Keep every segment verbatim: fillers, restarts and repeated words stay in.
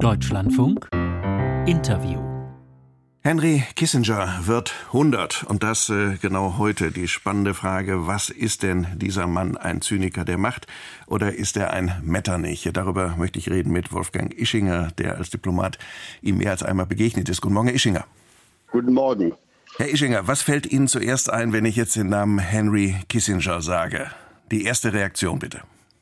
Deutschlandfunk Interview. Henry Kissinger wird hundert und das äh, genau heute. Die spannende Frage, was ist denn dieser Mann, ein Zyniker der Macht oder ist er ein Metternich? Darüber möchte ich reden mit Wolfgang Ischinger, der als Diplomat ihm mehr als einmal begegnet ist. Guten Morgen, Herr Ischinger. Guten Morgen. Herr Ischinger, was fällt Ihnen zuerst ein, wenn ich jetzt den Namen Henry Kissinger sage? Die erste Reaktion bitte.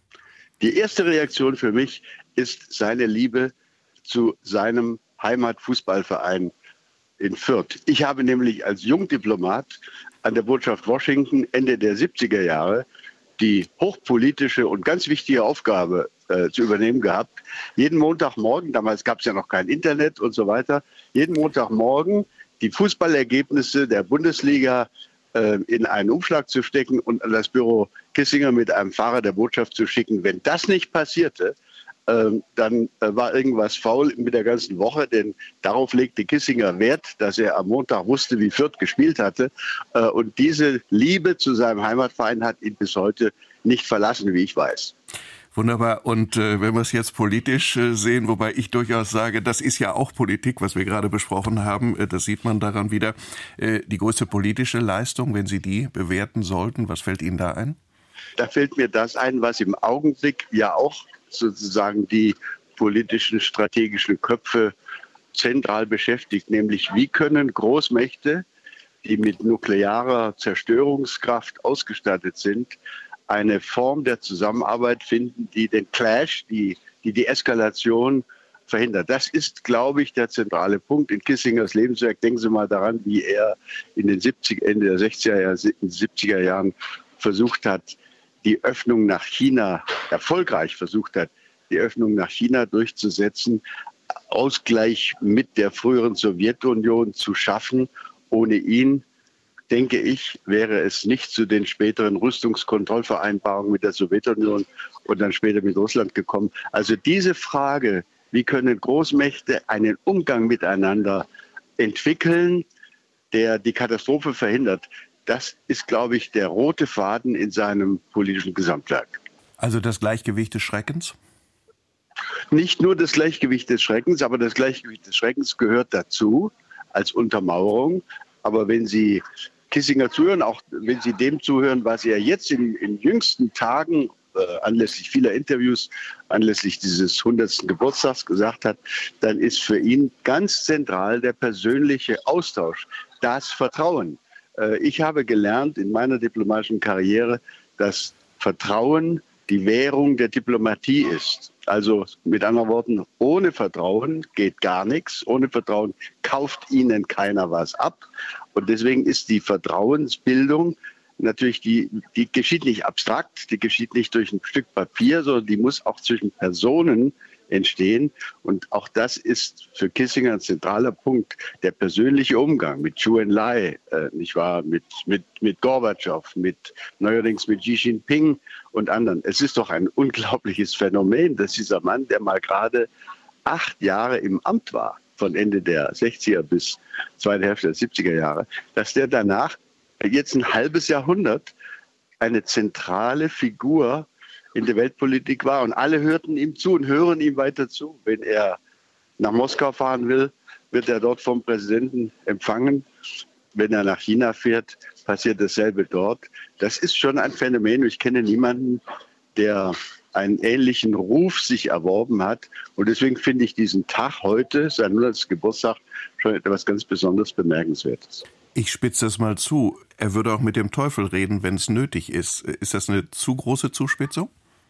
Die erste Reaktion für mich ist seine Liebe zu seinem Heimatfußballverein in Fürth. Ich habe nämlich als Jungdiplomat an der Botschaft Washington Ende der siebziger Jahre die hochpolitische und ganz wichtige Aufgabe äh, zu übernehmen gehabt. Jeden Montagmorgen, damals gab es ja noch kein Internet und so weiter, jeden Montagmorgen die Fußballergebnisse der Bundesliga äh, in einen Umschlag zu stecken und an das Büro Kissinger mit einem Fahrer der Botschaft zu schicken. Wenn das nicht passierte, Ähm, dann äh, war irgendwas faul mit der ganzen Woche, denn darauf legte Kissinger Wert, dass er am Montag wusste, wie Fürth gespielt hatte. Äh, und diese Liebe zu seinem Heimatverein hat ihn bis heute nicht verlassen, wie ich weiß. Wunderbar. Und äh, wenn wir es jetzt politisch äh, sehen, wobei ich durchaus sage, das ist ja auch Politik, was wir gerade besprochen haben, äh, das sieht man daran wieder. Äh, die größte politische Leistung, wenn Sie die bewerten sollten, was fällt Ihnen da ein? Da fällt mir das ein, was im Augenblick ja auch sozusagen die politischen, strategischen Köpfe zentral beschäftigt, nämlich wie können Großmächte, die mit nuklearer Zerstörungskraft ausgestattet sind, eine Form der Zusammenarbeit finden, die den Clash, die die, die Eskalation verhindert. Das ist, glaube ich, der zentrale Punkt in Kissingers Lebenswerk. Denken Sie mal daran, wie er in den siebziger, Ende der sechziger, siebziger Jahren versucht hat, die Öffnung nach China, erfolgreich versucht hat, die Öffnung nach China durchzusetzen, Ausgleich mit der früheren Sowjetunion zu schaffen. Ohne ihn, denke ich, wäre es nicht zu den späteren Rüstungskontrollvereinbarungen mit der Sowjetunion und dann später mit Russland gekommen. Also diese Frage, wie können Großmächte einen Umgang miteinander entwickeln, der die Katastrophe verhindert, das ist, glaube ich, der rote Faden in seinem politischen Gesamtwerk. Also das Gleichgewicht des Schreckens? Nicht nur das Gleichgewicht des Schreckens, aber das Gleichgewicht des Schreckens gehört dazu als Untermauerung. Aber wenn Sie Kissinger zuhören, auch wenn Sie dem zuhören, was er jetzt in den jüngsten Tagen äh, anlässlich vieler Interviews, anlässlich dieses hundertsten Geburtstags gesagt hat, dann ist für ihn ganz zentral der persönliche Austausch, das Vertrauen. Ich habe gelernt in meiner diplomatischen Karriere, dass Vertrauen die Währung der Diplomatie ist. Also mit anderen Worten, ohne Vertrauen geht gar nichts. Ohne Vertrauen kauft Ihnen keiner was ab. Und deswegen ist die Vertrauensbildung natürlich, die, die geschieht nicht abstrakt, die geschieht nicht durch ein Stück Papier, sondern die muss auch zwischen Personen entstehen. Und auch das ist für Kissinger ein zentraler Punkt. Der persönliche Umgang mit Zhou Enlai, äh, nicht wahr, mit, mit, mit Gorbatschow, mit, neuerdings mit Xi Jinping und anderen. Es ist doch ein unglaubliches Phänomen, dass dieser Mann, der mal gerade acht Jahre im Amt war, von Ende der sechziger bis zweite Hälfte der siebziger Jahre, dass der danach jetzt ein halbes Jahrhundert eine zentrale Figur in der Weltpolitik war und alle hörten ihm zu und hören ihm weiter zu. Wenn er nach Moskau fahren will, wird er dort vom Präsidenten empfangen. Wenn er nach China fährt, passiert dasselbe dort. Das ist schon ein Phänomen. Ich kenne niemanden, der einen ähnlichen Ruf sich erworben hat. Und deswegen finde ich diesen Tag heute, sein hundertsten Geburtstag, schon etwas ganz besonders Bemerkenswertes. Ich spitze das mal zu. Er würde auch mit dem Teufel reden, wenn es nötig ist. Ist das eine zu große Zuspitzung?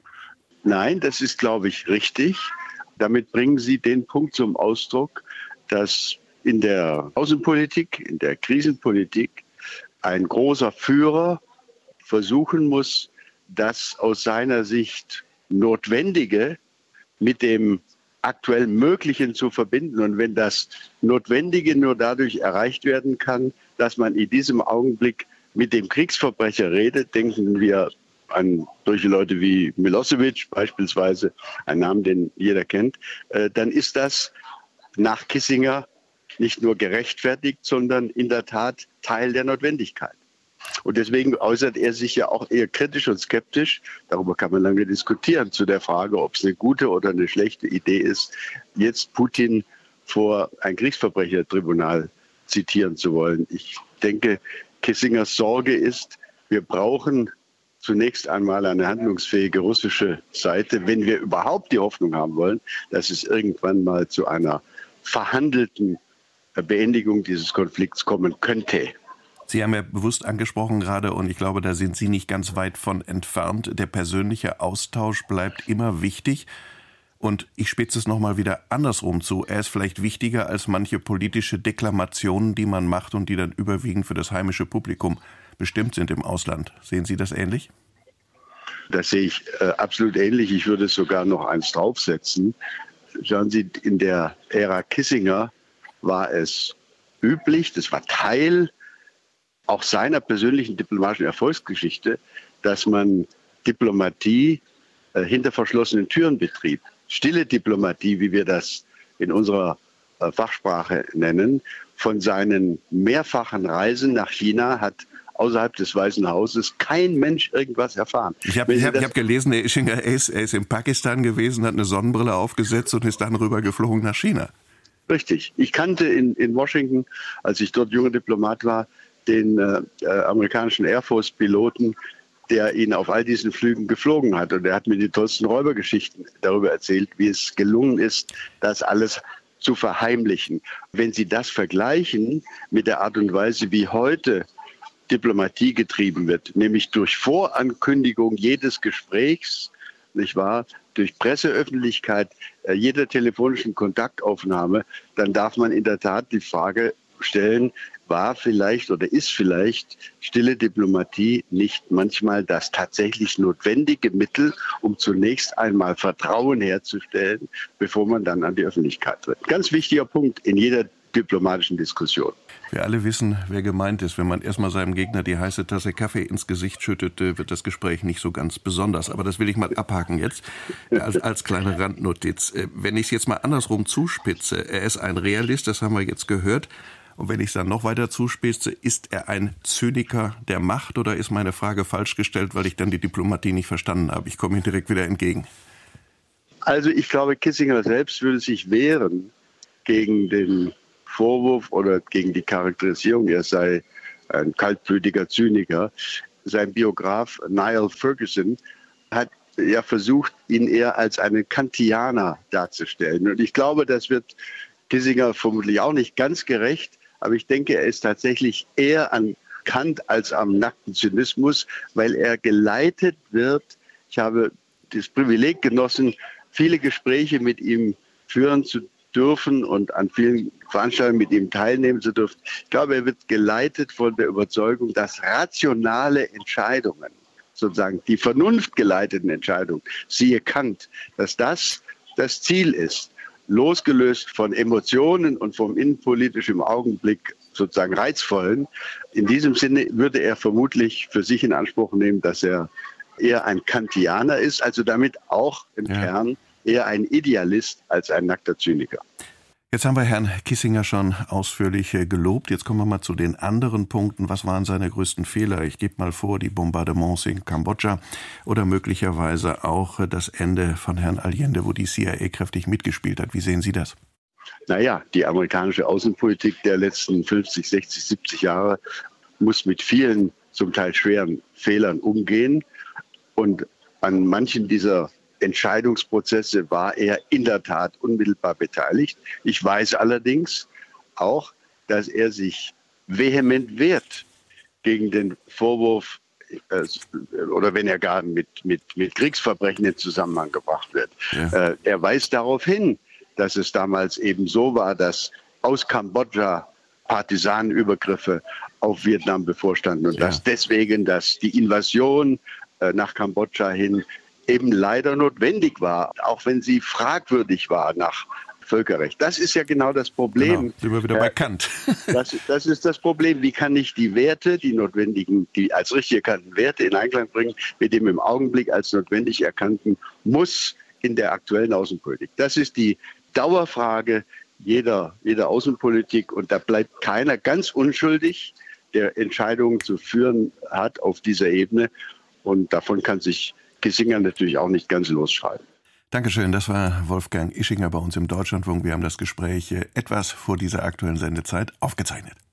Nein, das ist, glaube ich, richtig. Damit bringen Sie den Punkt zum Ausdruck, dass in der Außenpolitik, in der Krisenpolitik ein großer Führer versuchen muss, das aus seiner Sicht Notwendige mit dem aktuell Möglichen zu verbinden. Und wenn das Notwendige nur dadurch erreicht werden kann, dass man in diesem Augenblick mit dem Kriegsverbrecher redet, denken wir an solche Leute wie Milosevic beispielsweise, ein Name, den jeder kennt, äh, dann ist das nach Kissinger nicht nur gerechtfertigt, sondern in der Tat Teil der Notwendigkeit. Und deswegen äußert er sich ja auch eher kritisch und skeptisch. Darüber kann man lange diskutieren, zu der Frage, ob es eine gute oder eine schlechte Idee ist, jetzt Putin vor ein Kriegsverbrechertribunal zitieren zu wollen. Ich denke, Kissingers Sorge ist, wir brauchen zunächst einmal eine handlungsfähige russische Seite, wenn wir überhaupt die Hoffnung haben wollen, dass es irgendwann mal zu einer verhandelten Beendigung dieses Konflikts kommen könnte. Sie haben ja bewusst angesprochen gerade, und ich glaube, da sind Sie nicht ganz weit von entfernt, der persönliche Austausch bleibt immer wichtig. Und ich spitze es nochmal wieder andersrum zu. Er ist vielleicht wichtiger als manche politische Deklamationen, die man macht und die dann überwiegend für das heimische Publikum bestimmt sind im Ausland. Sehen Sie das ähnlich? Das sehe ich äh, absolut ähnlich. Ich würde sogar noch eins draufsetzen. Schauen Sie, in der Ära Kissinger war es üblich, das war Teil auch seiner persönlichen diplomatischen Erfolgsgeschichte, dass man Diplomatie äh, hinter verschlossenen Türen betrieb. Stille Diplomatie, wie wir das in unserer äh, Fachsprache nennen. Von seinen mehrfachen Reisen nach China hat außerhalb des Weißen Hauses kein Mensch irgendwas erfahren. Ich habe hab, hab gelesen, er ist, er, ist, er ist in Pakistan gewesen, hat eine Sonnenbrille aufgesetzt und ist dann rüber geflogen nach China. Richtig. Ich kannte in, in Washington, als ich dort junger Diplomat war, den äh, amerikanischen Air Force-Piloten, der ihn auf all diesen Flügen geflogen hat. Und er hat mir die tollsten Räubergeschichten darüber erzählt, wie es gelungen ist, das alles zu verheimlichen. Wenn Sie das vergleichen mit der Art und Weise, wie heute Diplomatie getrieben wird, nämlich durch Vorankündigung jedes Gesprächs, nicht wahr, durch Presseöffentlichkeit, äh, jeder telefonischen Kontaktaufnahme, dann darf man in der Tat die Frage stellen, war vielleicht oder ist vielleicht stille Diplomatie nicht manchmal das tatsächlich notwendige Mittel, um zunächst einmal Vertrauen herzustellen, bevor man dann an die Öffentlichkeit tritt. Ganz wichtiger Punkt in jeder diplomatischen Diskussion. Wir alle wissen, wer gemeint ist. Wenn man erstmal seinem Gegner die heiße Tasse Kaffee ins Gesicht schüttet, wird das Gespräch nicht so ganz besonders. Aber das will ich mal abhaken jetzt, als, als kleine Randnotiz. Wenn ich es jetzt mal andersrum zuspitze, er ist ein Realist, das haben wir jetzt gehört. Und wenn ich es dann noch weiter zuspitze, ist er ein Zyniker der Macht oder ist meine Frage falsch gestellt, weil ich dann die Diplomatie nicht verstanden habe? Ich komme Ihnen direkt wieder entgegen. Also ich glaube, Kissinger selbst würde sich wehren gegen den Vorwurf oder gegen die Charakterisierung, er sei ein kaltblütiger Zyniker. Sein Biograf Niall Ferguson hat ja versucht, ihn eher als einen Kantianer darzustellen. Und ich glaube, das wird Kissinger vermutlich auch nicht ganz gerecht, aber ich denke, er ist tatsächlich eher an Kant als am nackten Zynismus, weil er geleitet wird. Ich habe das Privileg genossen, viele Gespräche mit ihm führen zu dürfen und an vielen Veranstaltungen mit ihm teilnehmen zu dürfen. Ich glaube, er wird geleitet von der Überzeugung, dass rationale Entscheidungen, sozusagen die vernunftgeleiteten Entscheidungen, siehe Kant, dass das das Ziel ist, losgelöst von Emotionen und vom innenpolitischen Augenblick sozusagen Reizvollen. In diesem Sinne würde er vermutlich für sich in Anspruch nehmen, dass er eher ein Kantianer ist, also damit auch im ja. Kern eher ein Idealist als ein nackter Zyniker. Jetzt haben wir Herrn Kissinger schon ausführlich gelobt. Jetzt kommen wir mal zu den anderen Punkten. Was waren seine größten Fehler? Ich gebe mal vor, die Bombardements in Kambodscha oder möglicherweise auch das Ende von Herrn Allende, wo die C I A kräftig mitgespielt hat. Wie sehen Sie das? Naja, die amerikanische Außenpolitik der letzten fünfzig, sechzig, siebzig Jahre muss mit vielen zum Teil schweren Fehlern umgehen. Und an manchen dieser Entscheidungsprozesse war er in der Tat unmittelbar beteiligt. Ich weiß allerdings auch, dass er sich vehement wehrt gegen den Vorwurf, äh, oder wenn er gar mit, mit, mit Kriegsverbrechen in Zusammenhang gebracht wird. Ja. Äh, er weist darauf hin, dass es damals eben so war, dass aus Kambodscha Partisanenübergriffe auf Vietnam bevorstanden und ja. dass deswegen dass die Invasion äh, nach Kambodscha hin eben leider notwendig war, auch wenn sie fragwürdig war nach Völkerrecht. Das ist ja genau das Problem. Genau, sind wir wieder bei Kant. Das, das ist das Problem. Wie kann ich die Werte, die notwendigen, die als richtig erkannten Werte in Einklang bringen, mit dem im Augenblick als notwendig erkannten Muss in der aktuellen Außenpolitik? Das ist die Dauerfrage jeder, jeder Außenpolitik und da bleibt keiner ganz unschuldig, der Entscheidungen zu führen hat auf dieser Ebene. Und davon kann sich Kissinger natürlich auch nicht ganz losschreiben. Dankeschön, das war Wolfgang Ischinger bei uns im Deutschlandfunk. Wir haben das Gespräch etwas vor dieser aktuellen Sendezeit aufgezeichnet.